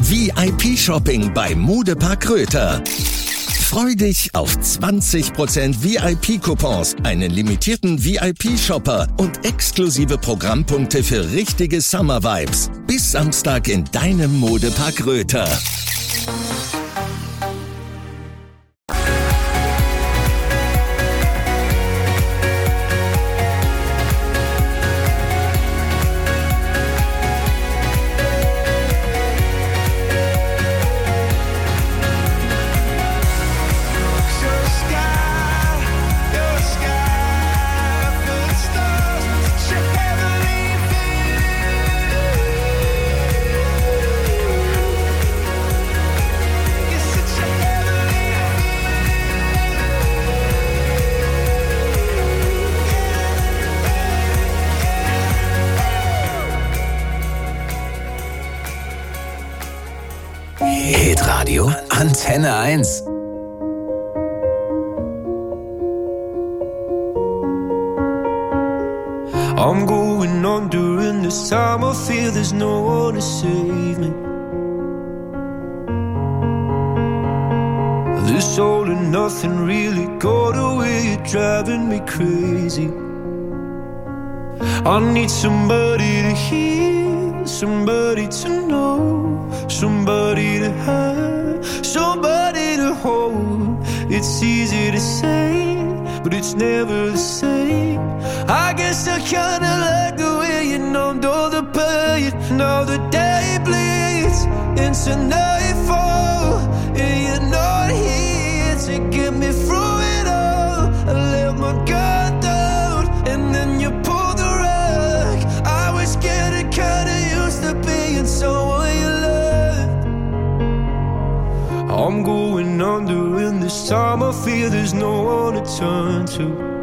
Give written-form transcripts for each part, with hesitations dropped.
VIP-Shopping bei Modepark Röther. Freu dich auf 20% VIP-Coupons, einen limitierten VIP-Shopper und exklusive Programmpunkte für richtige Summer-Vibes. Bis Samstag in deinem Modepark Röther. Hitradio Antenne 1. I'm going on during this time. I feel there's no one to save me. This all and nothing really got away. You're driving me crazy. I need somebody to hear, somebody to know, somebody to have, somebody to hold. It's easy to say, but it's never the same. I guess I kinda like the way you numbed all the pain. Now the day bleeds into nightfall, and you're not here to get me through it all. I let my guard down, and then you pulled the rug. I was getting kinda used to being someone you loved. I'm going under in this time. I feel there's no one to turn to.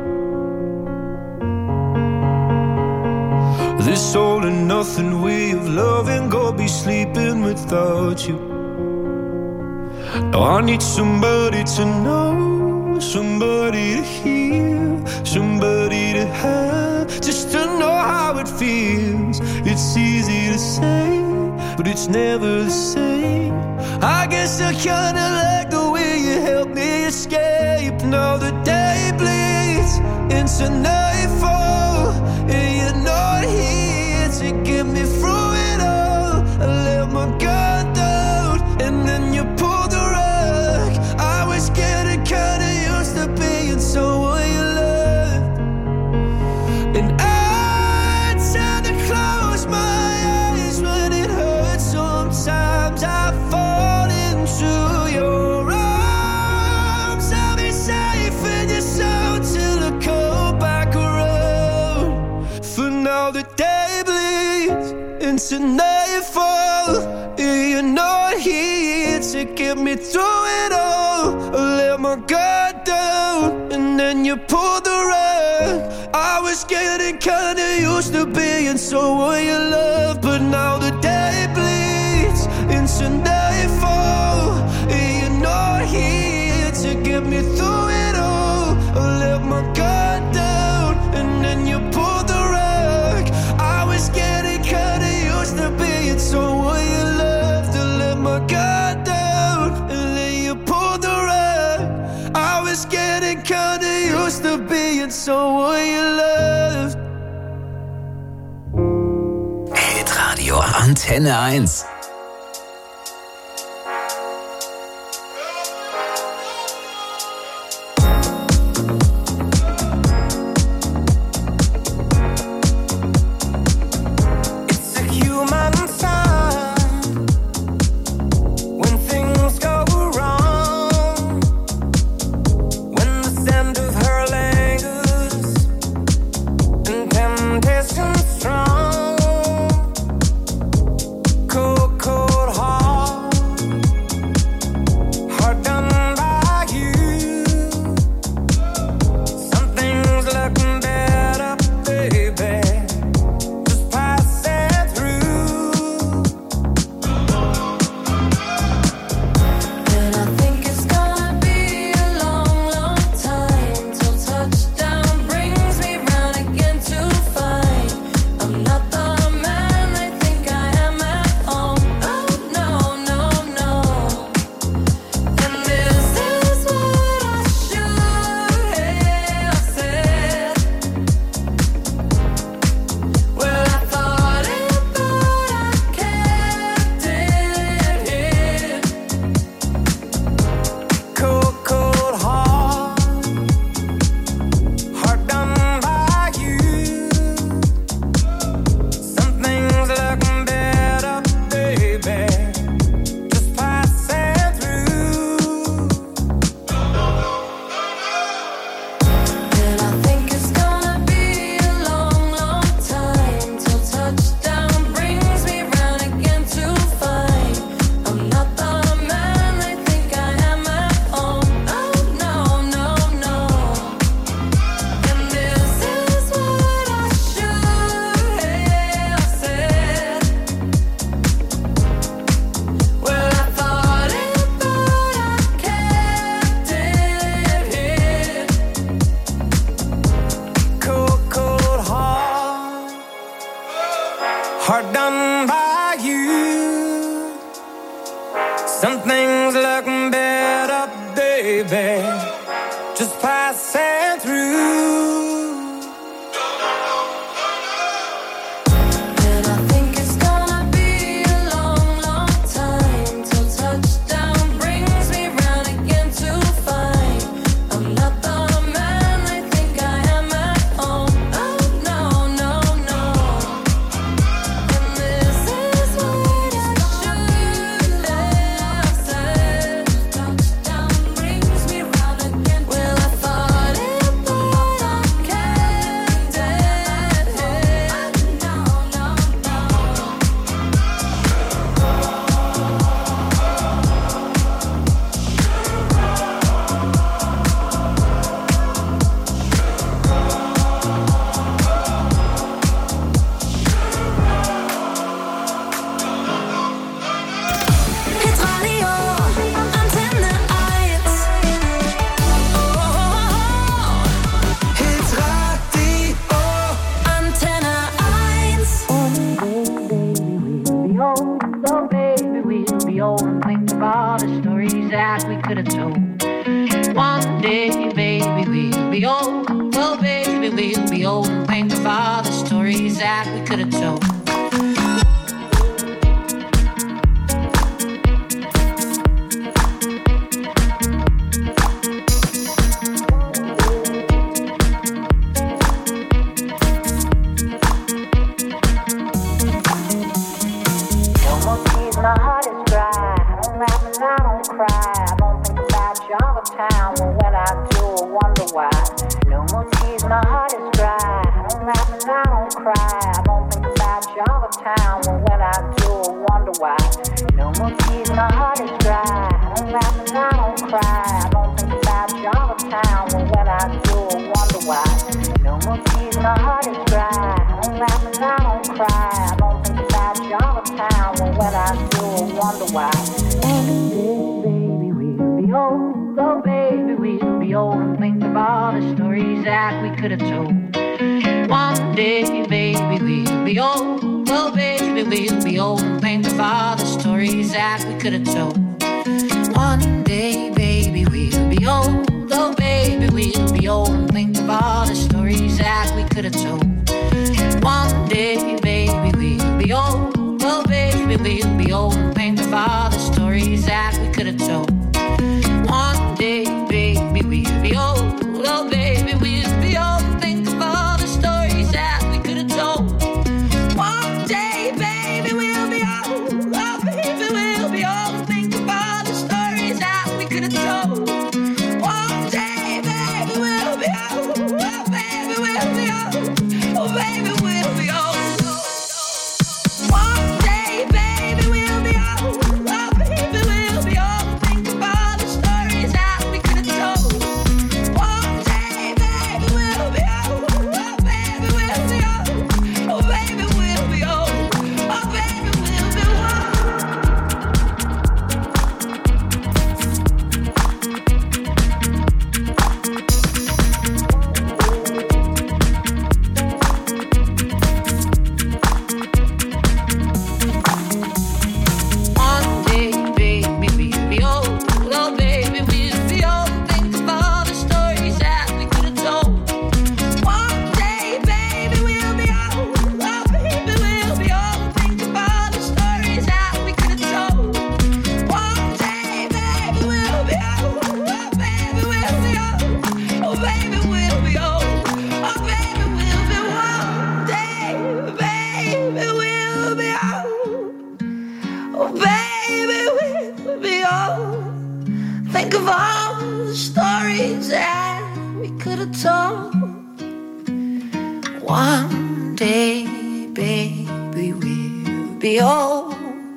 This all and nothing way of loving, go be sleeping without you. Now I need somebody to know, somebody to hear, somebody to have, just to know how it feels. It's easy to say, but it's never the same. I guess I kinda like the way you help me escape. Now the day bleeds into nightfall, and you're not here to get me through it all. I let my guard down, and then you pulled the rug. I was getting kinda used to being someone you loved, and I tend to close my eyes when it hurts. Sometimes I fall into your arms. I'll be safe in your soul till I come back around. For now the day bleeds into nightfall, and you're not here to get me through it all. I let my guard down, and then you pulled the rug. I was getting kinda used to being someone you love, but now the day bleeds into nightfall, and you're not here to get me through it all. I let my guard down, and then you pulled the rug. I was getting kinda used to being someone you loved. I let my guard down, and then you pulled the rug. I was getting kinda used to being someone you loved. Hitradio Antenne 1. Strong, cold run by you. Some things look better, baby, just passing through. One day, baby, we'll be old.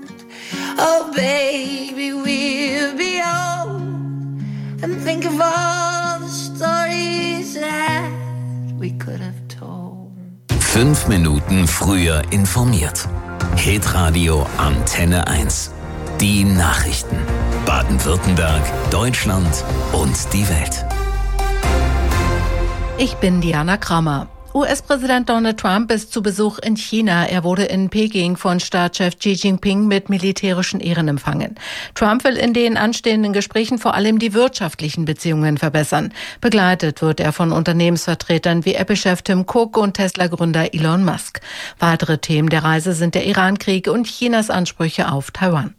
Oh, baby, we'll be old. And think of all the stories that we could have told. 5 Minuten früher informiert. Hitradio Antenne 1. Die Nachrichten. Baden-Württemberg, Deutschland und die Welt. Ich bin Diana Krammer. US-Präsident Donald Trump ist zu Besuch in China. Er wurde in Peking von Staatschef Xi Jinping mit militärischen Ehren empfangen. Trump will in den anstehenden Gesprächen vor allem die wirtschaftlichen Beziehungen verbessern. Begleitet wird er von Unternehmensvertretern wie Apple-Chef Tim Cook und Tesla-Gründer Elon Musk. Weitere Themen der Reise sind der Iran-Krieg und Chinas Ansprüche auf Taiwan.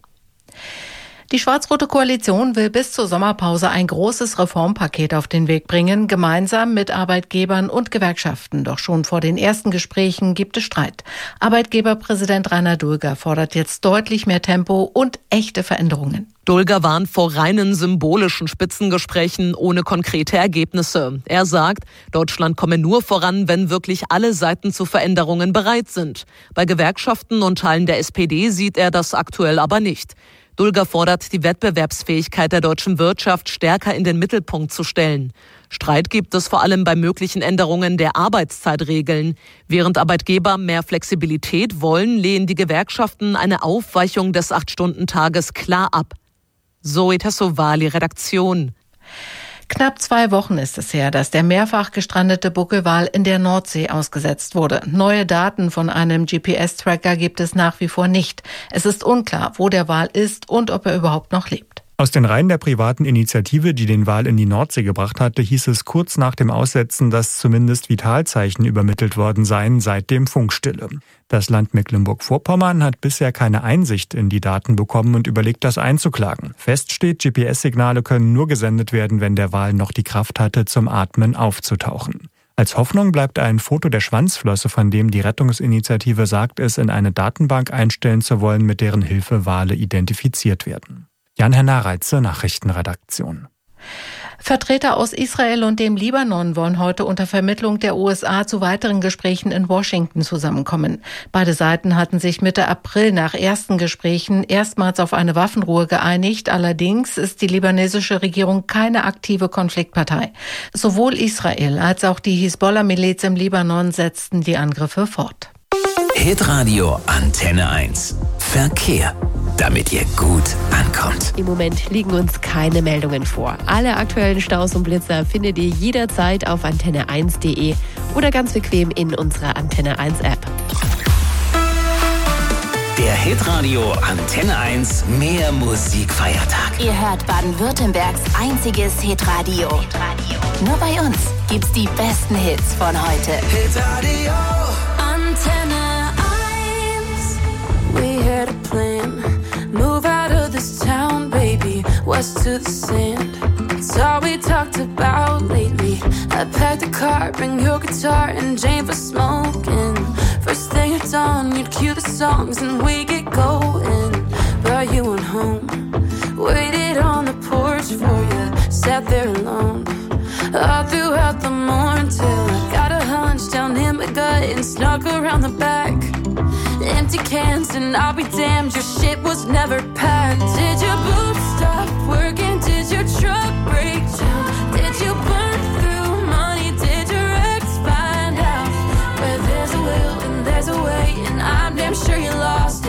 Die schwarz-rote Koalition will bis zur Sommerpause ein großes Reformpaket auf den Weg bringen, gemeinsam mit Arbeitgebern und Gewerkschaften. Doch schon vor den ersten Gesprächen gibt es Streit. Arbeitgeberpräsident Rainer Dulger fordert jetzt deutlich mehr Tempo und echte Veränderungen. Dulger warnt vor reinen symbolischen Spitzengesprächen ohne konkrete Ergebnisse. Er sagt, Deutschland komme nur voran, wenn wirklich alle Seiten zu Veränderungen bereit sind. Bei Gewerkschaften und Teilen der SPD sieht er das aktuell aber nicht. Dulger fordert, die Wettbewerbsfähigkeit der deutschen Wirtschaft stärker in den Mittelpunkt zu stellen. Streit gibt es vor allem bei möglichen Änderungen der Arbeitszeitregeln. Während Arbeitgeber mehr Flexibilität wollen, lehnen die Gewerkschaften eine Aufweichung des 8-Stunden-Tages klar ab. Zoe Tassovali, Redaktion. Knapp 2 Wochen ist es her, dass der mehrfach gestrandete Buckelwal in der Nordsee ausgesetzt wurde. Neue Daten von einem GPS-Tracker gibt es nach wie vor nicht. Es ist unklar, wo der Wal ist und ob er überhaupt noch lebt. Aus den Reihen der privaten Initiative, die den Wal in die Nordsee gebracht hatte, hieß es kurz nach dem Aussetzen, dass zumindest Vitalzeichen übermittelt worden seien, seitdem Funkstille. Das Land Mecklenburg-Vorpommern hat bisher keine Einsicht in die Daten bekommen und überlegt, das einzuklagen. Fest steht, GPS-Signale können nur gesendet werden, wenn der Wal noch die Kraft hatte, zum Atmen aufzutauchen. Als Hoffnung bleibt ein Foto der Schwanzflosse, von dem die Rettungsinitiative sagt, es in eine Datenbank einstellen zu wollen, mit deren Hilfe Wale identifiziert werden. Jan-Henner Reitze, Nachrichtenredaktion. Vertreter aus Israel und dem Libanon wollen heute unter Vermittlung der USA zu weiteren Gesprächen in Washington zusammenkommen. Beide Seiten hatten sich Mitte April nach ersten Gesprächen erstmals auf eine Waffenruhe geeinigt. Allerdings ist die libanesische Regierung keine aktive Konfliktpartei. Sowohl Israel als auch die Hisbollah-Miliz im Libanon setzten die Angriffe fort. Hitradio Antenne 1. Verkehr. Damit ihr gut ankommt. Im Moment liegen uns keine Meldungen vor. Alle aktuellen Staus und Blitzer findet ihr jederzeit auf antenne1.de oder ganz bequem in unserer Antenne 1 App. Der Hitradio Antenne 1 Mehr Musikfeiertag. Ihr hört Baden-Württembergs einziges Hitradio. Nur bei uns gibt's die besten Hits von heute. Hitradio Antenne 1. We had a plan. Move out of this town, baby, west to the sand. It's all we talked about lately. I packed the car, bring your guitar and Jane for smoking. First thing at dawn, you'd cue the songs and we get going. Brought you on home, waited on the porch for you, sat there alone. All throughout the morning till I got a hunch down in my gut and snuck around the back. Empty cans and I'll be damned, your shit was never packed. Did your boobs stop working? Did your truck break down? Did you burn through money? Did your ex find out? Where there's a will and there's a way, and I'm damn sure you lost